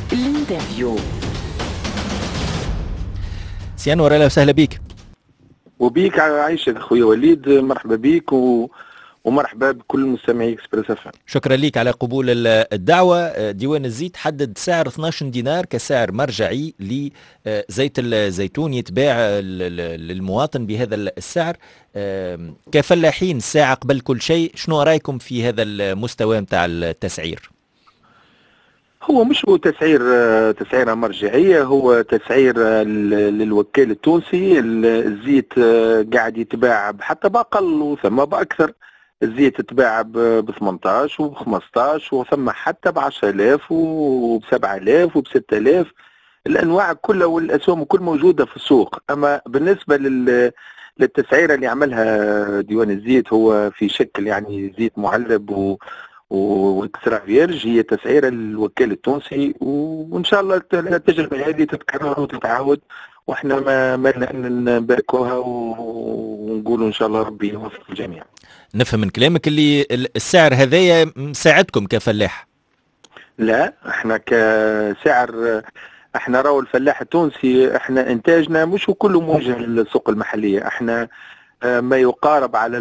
الانترفيو. سي أنور، أهلا وسهلا بك. وبيك عايشك اخويا وليد، مرحبا بك ومرحبا بكل مستمعي اكسبريس اف ام. شكرا لك على قبول الدعوة. ديوان الزيت حدد سعر 12 دينار كسعر مرجعي لزيت الزيتون يتباع للمواطن بهذا السعر. كفلاحين الساعة قبل كل شيء، شنو رأيكم في هذا المستوى متاع التسعير؟ هو مش هو تسعيره مرجعيه، هو تسعير للوكيل التونسي. الزيت قاعد يتباع حتى باقل وثم باكثر. الزيت يتباع ب 18 وب 15 وثم حتى ب 10000 وب 7000 وب 6000. الانواع كلها والاسهم كل موجوده في السوق. اما بالنسبه للتسعيره اللي عملها ديوان الزيت، هو في شكل يعني زيت معلب واكسترا فيرج، هي تسعيره الوكيل التونسي، وان شاء الله التجربه هذه تتكرر وتتعاود، واحنا ما نباركوها ونقولوا ان شاء الله ربي يوفق الجميع. نفهم من كلامك اللي السعر هذايا مساعدكم كفلاح؟ لا، احنا كسعر، احنا راهو الفلاح التونسي احنا انتاجنا مش كله موجه للسوق المحليه. احنا ما يقارب على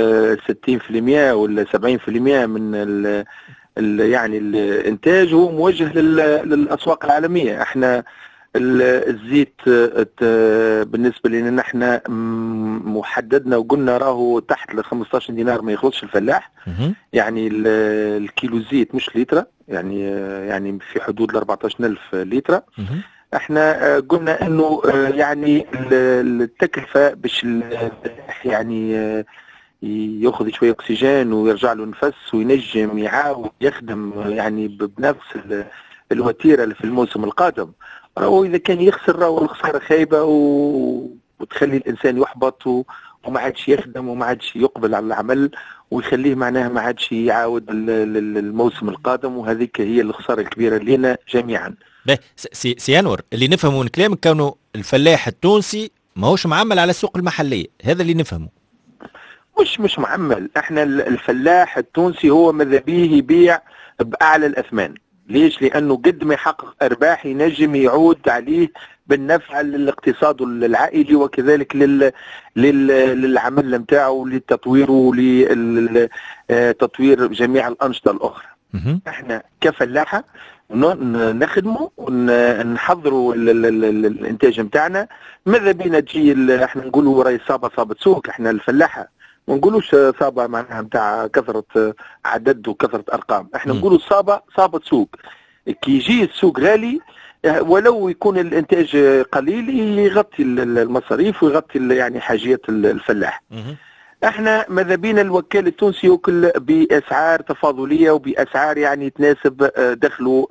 60% ولا 70% من يعني الانتاج هو موجه للاسواق العالميه. احنا الزيت بالنسبه لنا نحن محددنا وقلنا راهو تحت ل 15 دينار ما يخلصش الفلاح. يعني الكيلو زيت مش لتر، يعني في حدود ال 14000 لتر. احنا قلنا انه يعني التكلفه باش يعني ياخذ شويه اكسجين ويرجع له نفس وينجم يعاود يخدم يعني بنفس الوتيره اللي في الموسم القادم. راهو اذا كان يخسر راهو الخساره خايبه وتخلي الانسان يحبط وما عادش يخدم وما عادش يقبل على العمل، ويخليه معناها ما عادش يعاود الموسم القادم، وهذيك هي الخساره الكبيره لنا جميعا. سي أنور، اللي نفهمه من كلامك كانوا الفلاح التونسي ماهوش معمل على السوق المحلية، هذا اللي نفهمه. مش معمل. احنا الفلاح التونسي هو ماذا بيه يبيع باعلى الاثمان. ليش؟ لانه قد ما يحقق ارباح ينجم يعود عليه بالنفع للاقتصاد العائلي، وكذلك للعمل نتاعو، للتطوير ولتطوير جميع الانشطه الاخرى. احنا كفلاحه نخدموا ونحضروا الانتاج نتاعنا. ماذا بينا تجي احنا نقولوا راهي صابه سوق. احنا الفلاحه ما نقولوش صابه معناها نتاع كثره عدد وكثره ارقام. احنا نقولوا صابه سوق. كي يجي السوق غالي ولو يكون الانتاج قليل يغطي المصاريف ويغطي يعني حاجيات الفلاح. احنا ماذا بينا الوكيل التونسي يوكل باسعار تفاضليه وباسعار يعني تناسب دخله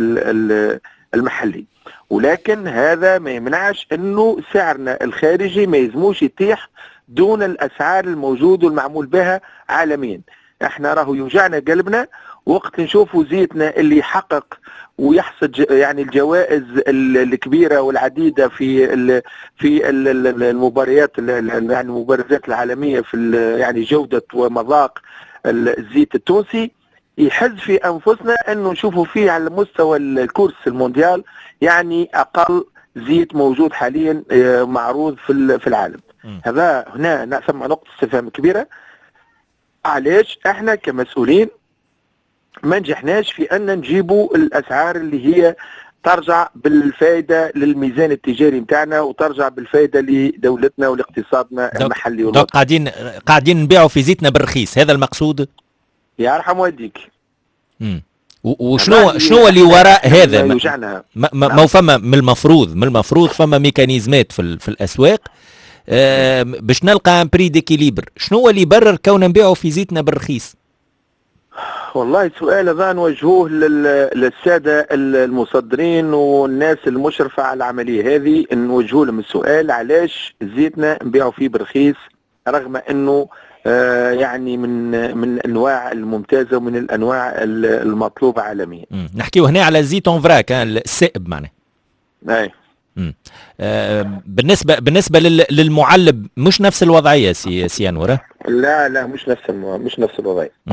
المحلي، ولكن هذا ما يمنعش انه سعرنا الخارجي ما يزموش يتيح دون الاسعار الموجود والمعمول بها عالميا. احنا راهو يوجعنا قلبنا وقت نشوفوا زيتنا اللي يحقق ويحصد يعني الجوائز الكبيره والعديده في المباريات يعني المبارزات العالميه في يعني جوده ومذاق الزيت التونسي. يحز في انفسنا انه نشوفوا فيه على مستوى الكورس المونديال يعني اقل زيت موجود حاليا معروض في العالم. هذا هنا ثم نقطه استفهام كبيره. علاش احنا كمسؤولين ما نجحناش في ان نجيبوا الاسعار اللي هي ترجع بالفائده للميزان التجاري نتاعنا وترجع بالفائده لدولتنا ولاقتصادنا المحلي والوطني. قاعدين نبيعوا في زيتنا بالرخيص، هذا المقصود؟ يرحم والديك. شنو اللي وراء هذا؟ ما فما من المفروض فما ميكانيزمات في الاسواق باش نلقى بري ديكيليبر. شنو اللي يبرر كون نبيعوا في زيتنا بالرخيص؟ والله سؤال هذا نوجهوه للساده المصدرين والناس المشرفه على العمليه هذه، نوجهوا لهم السؤال علاش زيتنا نبيعوا فيه برخيص رغم انه يعني من الانواع الممتازه ومن الانواع المطلوبه عالميا. نحكيو هنا على الزيت اون فراك، السائب معناه. اي. بالنسبه للمعلب مش نفس الوضعيه سي انور؟ لا مش نفس الوضعيه.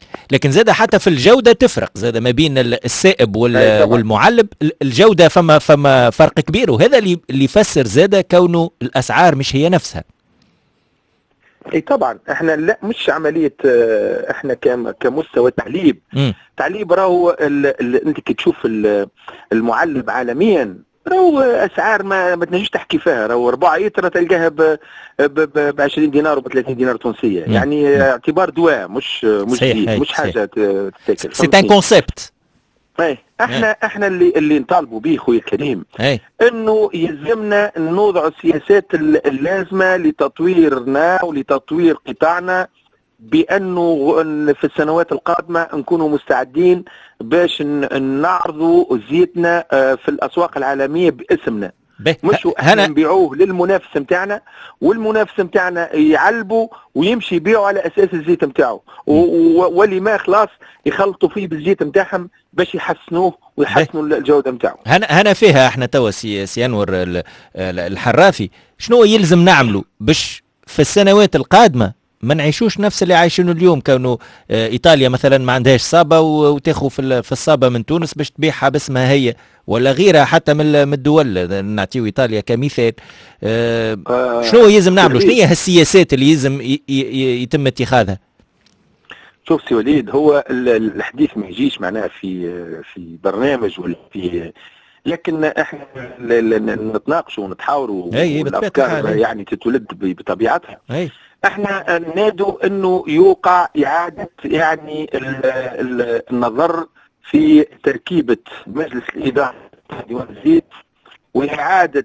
لكن زاد حتى في الجوده تفرق زاد ما بين السائب والمعلب، الجوده فما فرق كبير، وهذا اللي يفسر زاد كونه الاسعار مش هي نفسها. اي طبعا احنا لا مش عمليه، احنا كمستوى تعليب راهو انت كي تشوف المعلب عالميا راهو اسعار ما تنجمش تحكي فيها، راهو 4 لتر تلقاها ب 20 دينار وب 30 دينار تونسيه، يعني اعتبار دواء مش جديد، مش حاجه تتاكل. سي ان كونسيبت. احنا اللي نطالبوا به خويا الكريم انه يلزمنا نوضع السياسات اللازمه لتطويرنا ولتطوير قطاعنا، بانه في السنوات القادمه نكونوا مستعدين باش نعرضوا زيتنا في الاسواق العالميه باسمنا، مش احنا نبيعوه للمنافس نتاعنا، والمنافس نتاعنا يعلبوا ويمشي يبيعوا على اساس الزيت نتاعو، واللي ما خلاص يخلطوا فيه بالزيت نتاعهم باش يحسنوه ويحسنوا الجوده نتاعو. هنا فيها احنا توا سي انور الحرافي، شنو يلزم نعملوا باش في السنوات القادمه ما نعيشوش نفس اللي عايشينه اليوم؟ كونه ايطاليا مثلا ما عندهاش صابه وتاخذ في الصابه من تونس باش تبيعها باسمها هي، ولا غيرها حتى من الدول، نعطيو ايطاليا كمثال. شنو يلزم نعملوا؟ شنو هي هالسياسات اللي يلزم يتم اتخاذها؟ شوف سي وليد، هو الحديث ما يجيش معناها في برنامج ولا في، لكن احنا نتناقشوا ونتحاوروا والافكار يعني تتولد بطبيعتها. احنا نادوا انه يوقع اعاده يعني النظر في تركيبه مجلس الاداره ديوان الزيت، واعاده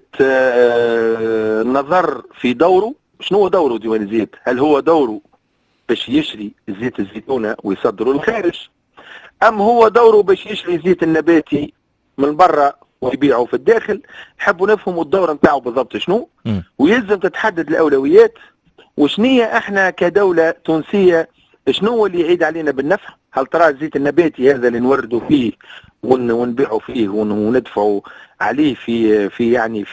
النظر في دوره. شنو هو دوره ديوان الزيت؟ هل هو دوره باش يشري زيت الزيتونه ويصدره للخارج، ام هو دوره باش يشري زيت النباتي من برا ويبيعه في الداخل؟ نحبوا نفهموا الدور نتاعو بالضبط شنو، ويلزم تتحدد الاولويات. وشنية احنا كدولة تونسية شنو اللي يعيد علينا بالنفع؟ هل ترى الزيت النباتي هذا اللي نوردوا فيه ونبيعوا فيه وندفعوا عليه في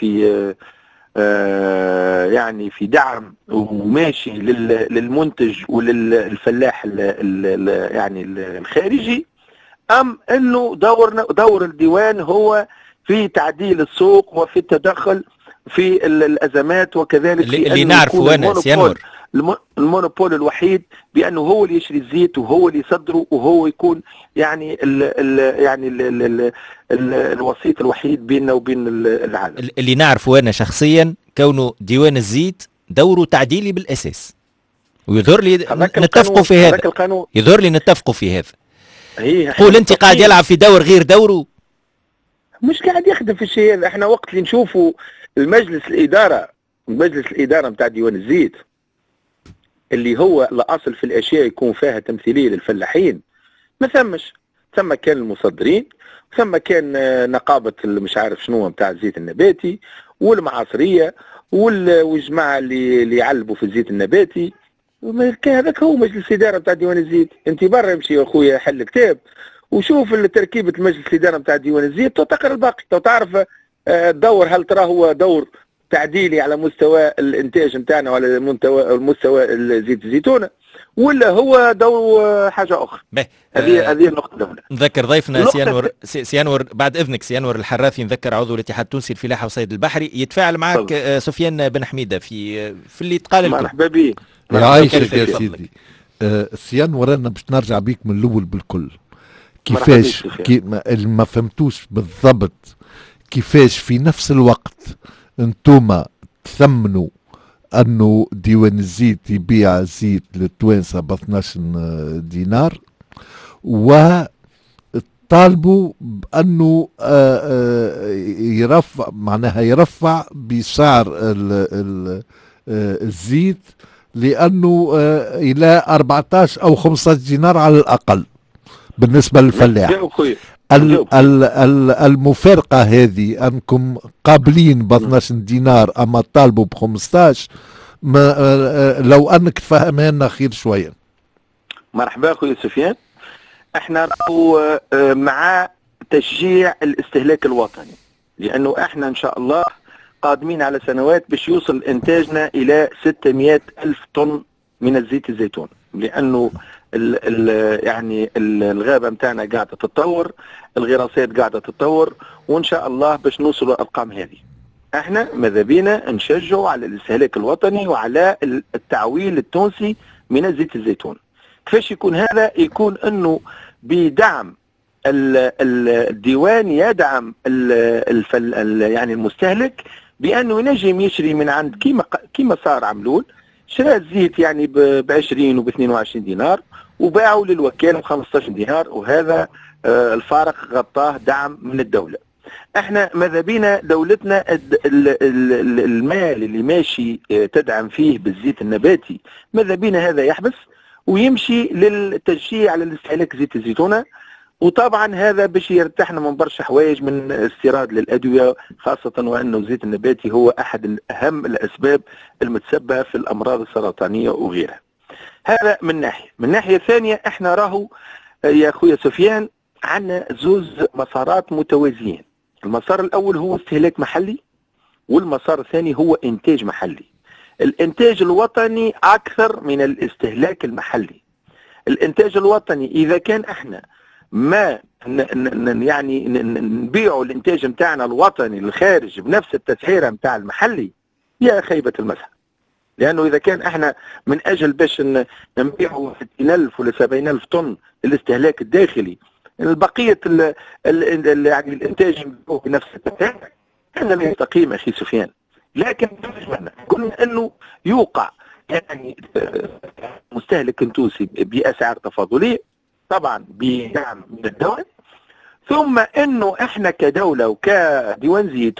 يعني في دعم وماشي للمنتج وللفلاح يعني الخارجي، ام انه دور الديوان هو في تعديل السوق وفي التدخل في الازمات، وكذلك اللي نعرفه انا سيانور المونوبول الوحيد بانه هو اللي يشري الزيت وهو اللي يصدره وهو يكون يعني الوسيط الوحيد بيننا وبين العالم. اللي نعرفه انا شخصيا كونه ديوان الزيت دوره تعديلي بالاساس، ويظهر لي نتفقوا في هذا، يظهر لي نتفقوا في هذا. قول انت قاعد يلعب في دور غير دوره، مش قاعد يخدم في الشيء هذا. احنا وقت اللي نشوفوا مجلس الإدارة نتاع ديوان الزيت اللي هو الأصل في الأشياء يكون فيها تمثيلية للفلاحين، ما ثم كان المصدرين، ثم كان نقابة مش عارف شنو نتاع الزيت النباتي والمعاصرية والجماعة اللي يعلبوا في الزيت النباتي. هذاك هو مجلس الإدارة نتاع ديوان الزيت. انت برا يمشي يا اخويا حل كتاب وشوف تركيبة المجلس الإدارة نتاع ديوان الزيت وتقرا الباقي وتعرف الدور. هل ترى هو دور تعديلي على مستوى الانتاج نتاعنا وعلى المستوى زيت الزيتونه، ولا هو دور حاجه اخرى؟ هذه النقطه الاولى. نذكر ضيفنا سيانور بعد اذنك، سيانور الحرافي، نذكر عضو الاتحاد التونسي الفلاحه والصيد البحري، يتفاعل معك سفيان بن حميده في اللي تقال لكم. مرحبا بك. يعيشك يا سيدي. سيانور انا باش نرجع بيك من الاول بالكل. كيفاش ما فهمتوش بالضبط كيفاش في نفس الوقت انتوما تثمنوا انه ديوان الزيت يبيع زيت للتوانسه ب 12 دينار وطالبوا بانه يرفع بسعر الزيت لانه الى 14 او 15 دينار على الاقل بالنسبه للفلاح. المفارقة هذه أنكم قابلين ب 12 دينار أما طالبوا ب 15، لو أنك تفهمها لنا خير شوية. مرحبا أخوي سفيان. احنا مع تشجيع الاستهلاك الوطني، لأنه احنا إن شاء الله قادمين على سنوات باش يوصل إنتاجنا إلى 600 ألف طن من الزيت الزيتون، لأنه يعني الغابه نتاعنا قاعده تتطور، الغراسات قاعده تتطور، وان شاء الله باش نوصلوا الارقام هذه. احنا ماذا بينا نشجعوا على الاستهلاك الوطني وعلى التعويل التونسي من زيت الزيتون. كيفاش يكون هذا؟ يكون انه بدعم الديوان يدعم يعني المستهلك بانه ينجم يشري من عند كيما صار عملول، شراء الزيت يعني ب 20 وب 22 دينار وباعوا للوكاله ب 15 دينار، وهذا الفارق غطاه دعم من الدوله. احنا ماذا بينا دولتنا المال اللي ماشي تدعم فيه بالزيت النباتي ماذا بينا هذا يحبس ويمشي للتشجيع على الاستهلاك زيت الزيتونه. وطبعا هذا باش يرتاحنا من برشا حوايج، من استيراد للادويه، خاصه وانه الزيت النباتي هو احد اهم الاسباب المتسببه في الامراض السرطانيه وغيرها. هذا من ناحيه. من ناحيه ثانيه احنا راهو يا خويا سفيان عندنا زوز مسارات متوازيين. المسار الاول هو استهلاك محلي، والمسار الثاني هو انتاج محلي. الانتاج الوطني اكثر من الاستهلاك المحلي. الانتاج الوطني اذا كان احنا ما يعني نبيعوا الانتاج نتاعنا الوطني للخارج بنفس التسعيره نتاع المحلي، يا خيبه المسح. لانه اذا كان احنا من اجل باش نبيعوا 60,000 ولا 70,000 طن الاستهلاك الداخلي، البقيه يعني الانتاج نبيعوه بنفس التسعيره، هذا لا يستقيم اخي سفيان. لكن قلنا انه يوقع يعني مستهلك تونسي باسعار تفاضليه، طبعا بدعم من الدولة، ثم انه احنا كدولة وكديوان زيت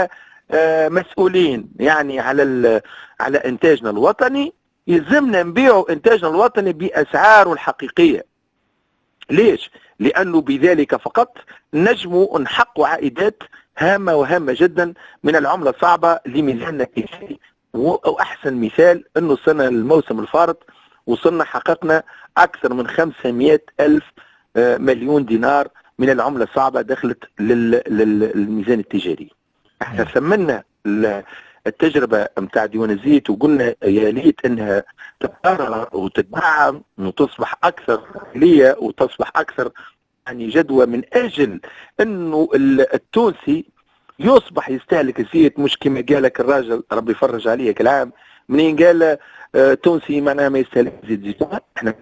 وكمسؤولين يعني على انتاجنا الوطني يلزمنا نبيعوا انتاجنا الوطني باسعاره الحقيقية. ليش؟ لانه بذلك فقط نجموا نحققوا عائدات هامة وهامة جدا من العملة الصعبة لميزاننا التجاري. واحسن مثال انه السنة الموسم الفارط وصلنا حققنا أكثر من 500,000 مليون دينار من العملة الصعبة دخلت للميزان التجاري. احنا ثمنا التجربة متاع ديوان الزيت وقلنا يا ليت انها تتكرر وتدعم وتصبح أكثر فعالية وتصبح أكثر يعني جدوى، من أجل أنه التونسي يصبح يستهلك الزيت، مش كما قالك الراجل ربي يفرج عليه كالعام منين قال تونسي معناها ما يستهلك زيت زيتون. احنا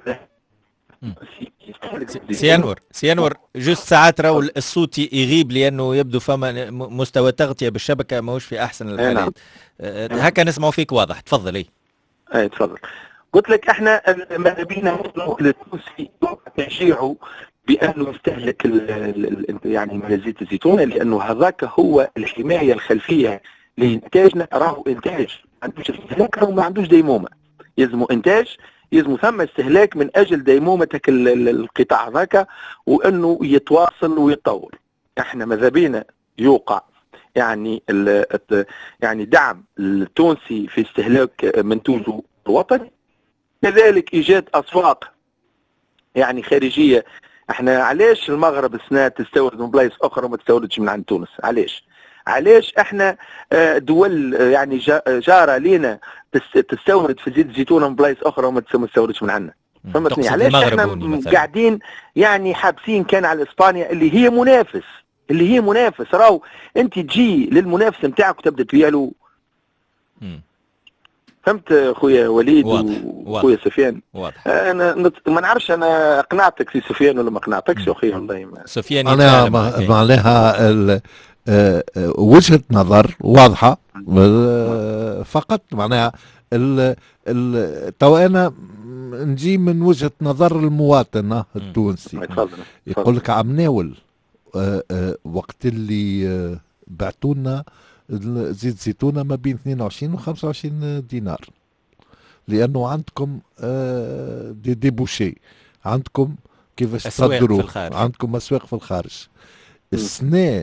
سيانور جوست ساعات راهو الصوت يغيب لانه يبدو فما مستوى تغطيه بالشبكه ماهوش في احسن الحالات. هكا نسمعوا فيك واضح. تفضل. اي تفضل. قلت لك احنا ماذا بينا التونسي تشجيعه بانه يستهلك يعني من زيت الزيتون، لانه هذاك هو الحمايه الخلفيه لانتاجنا. راهو انتاج ما عندوش استهلاك، راهو ما عندوش ديمومه، يلزموا انتاج، يلزموا ثم استهلاك من اجل ديمومتك القطاع ذاك وانه يتواصل ويتطور. احنا ماذا بينا يوقع يعني يعني دعم التونسي في استهلاك منتوجه الوطني، كذلك ايجاد اسواق يعني خارجيه. احنا علاش المغرب السنه تستورد من بلايص اخرى وما تستوردش من عند تونس؟ علاش احنا دول يعني جاره لينا تستورد في زيت الزيتون من بلايص اخرى وما تستوردش من عندنا؟ فهمتني؟ علاش احنا قاعدين يعني حابسين كان على اسبانيا اللي هي منافس راهو انت تجي للمنافس نتاعك وتبدا تبيع له. فهمت خويا وليد وخويا سفيان؟ واضح. انا ما نعرفش انا اقنعتك سي سفيان ولا ما اقنعتكش يا اخي والله ما. سفيان انا معناها وجهة نظر واضحة فقط. معناها تو انا نجي من وجهة نظر المواطن التونسي. يقول لك عم ناول وقت اللي بعتونا زيت زيتونة ما بين 22 و 25 دينار، لأنه عندكم دي بوشي، عندكم كيفاش تصدروا، عندكم أسواق في الخارج. السنة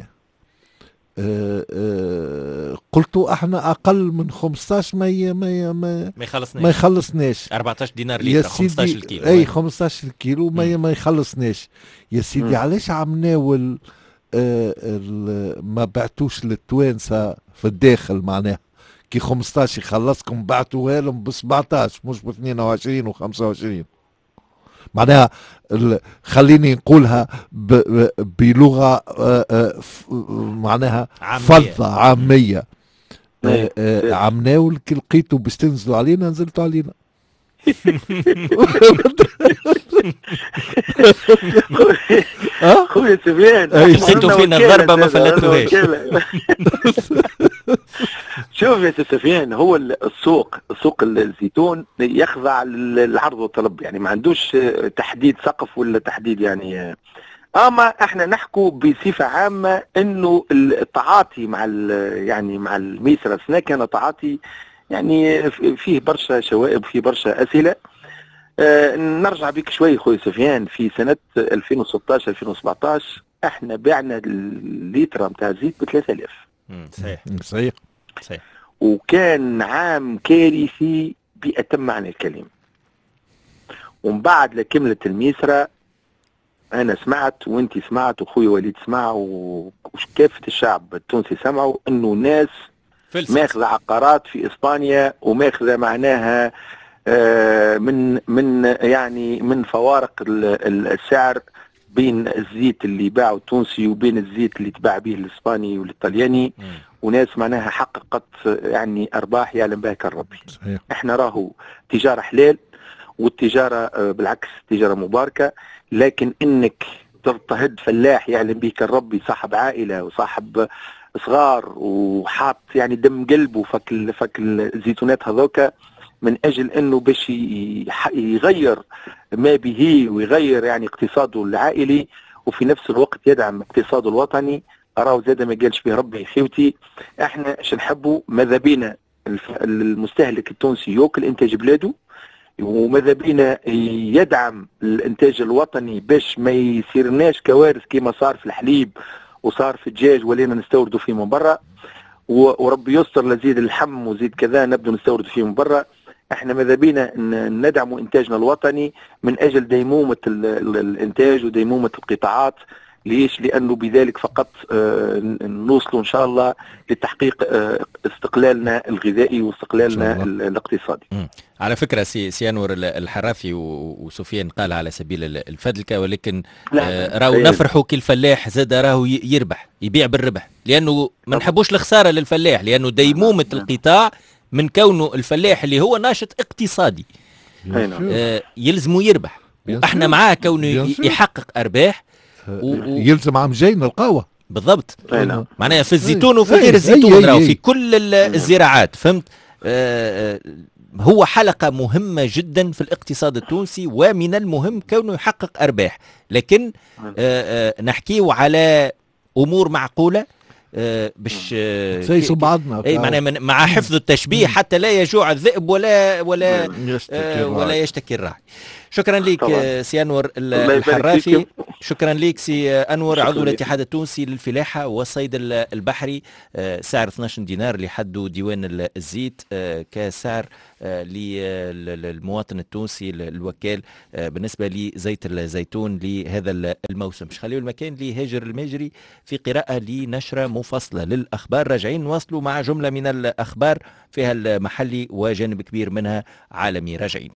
قلتوا احنا أقل من 15 ما يخلصناش 14 دينار لتر، 15 كيلو. أي 15 كيلو ما يخلصناش يا سيدي. علاش عم ناول ما بعتوش للتوانسه في الداخل؟ معناها كي 15 يخلصكم بعتوها لهم ب 17 مش ب 22 و 25. معناها خليني نقولها بلغة معناها فضة عامية. عمناول كي لقيتوا باش تنزلوا علينا نزلتوا علينا. خويا سفيان لقيتوا فينا الضربة ما فلتوهاش. شوف يا سفيان، هو سوق الزيتون يخضع للعرض والطلب، يعني ما عندوش تحديد سقف ولا تحديد يعني. اما احنا نحكوا بصفه عامه انه التعاطي مع الميسرة سنة كان تعاطي يعني فيه برشا شوائب، فيه برشا اسئله. نرجع بك شوي خويا سفيان، في سنه 2016 2017 احنا بعنا الليتر نتاع الزيت ب 3000. صحيح. وكان عام كارثي بأتم معنى الكلمه. ومن بعد لكملت الميسرة، انا سمعت وانت سمعت وخوي وليد سمع وكافه الشعب التونسي سمعوا انه ناس ماخذه عقارات في اسبانيا وماخذه معناها من فوارق السعر بين الزيت اللي باعه التونسي وبين الزيت اللي تباع به الاسباني والايطالياني، وناس معناها حققت يعني ارباح يعلم بها كالربي. احنا راهو تجاره حلال، والتجاره بالعكس تجاره مباركه، لكن انك تضطهد فلاح يعلم بك الربي، صاحب عائله وصاحب صغار وحاط يعني دم قلبه فك الزيتونات هذوك من اجل انه باش يغير ما به ويغير يعني اقتصاده العائلي وفي نفس الوقت يدعم اقتصاده الوطني، راهو زاد ما قالش به ربي خيوتي. احنا ايش نحبوا؟ ماذا بينا المستهلك التونسي ياكل انتاج بلاده، وماذا بينا يدعم الانتاج الوطني باش ما يصيرناش كوارث كما صار في الحليب وصار في الدجاج ولينا نستوردوا فيه من برا، وربي يستر لزيد اللحم وزيد كذا نبدو نستورد فيه من برا. احنا ماذا بينا ندعموا انتاجنا الوطني من اجل ديمومة الانتاج وديمومة القطاعات. ليش؟ لانه بذلك فقط نوصلوا ان شاء الله لتحقيق استقلالنا الغذائي واستقلالنا الاقتصادي. على فكره سي انور الحرافي وسفيان قال على سبيل الفدلكه، ولكن راهو نفرحوا كي الفلاح زاد راهو يربح، يبيع بالربح، لانه ما نحبوش الخساره للفلاح، لانه ديمومه القطاع من كونه الفلاح اللي هو ناشط اقتصادي يلزمه يربح، واحنا معاه كونه يحقق ارباح يلزم عم جاي نلقاوه بالضبط. معناها في الزيتون وفي غير الزيتون، راهو في كل الزراعات، فهمت؟ هو حلقة مهمة جدا في الاقتصاد التونسي، ومن المهم كونه يحقق أرباح، لكن نحكيه على أمور معقولة باش سيسوا بعضنا، اي مع حفظ التشبيه حتى لا يجوع الذئب ولا يشتكي الراعي. شكرا لك سي انور الحرافي، شكرا لك سي انور عضو الاتحاد التونسي للفلاحه والصيد البحري. سعر 12 دينار اللي حدوا ديوان الزيت كسعر للمواطن التونسي الوكال بالنسبه لزيت الزيتون لهذا الموسم. مش خليوا المكان لهاجر الماجري في قراءه لنشره مفصله للاخبار. راجعين نواصلوا مع جمله من الاخبار فيها المحلي وجانب كبير منها عالمي. راجعين.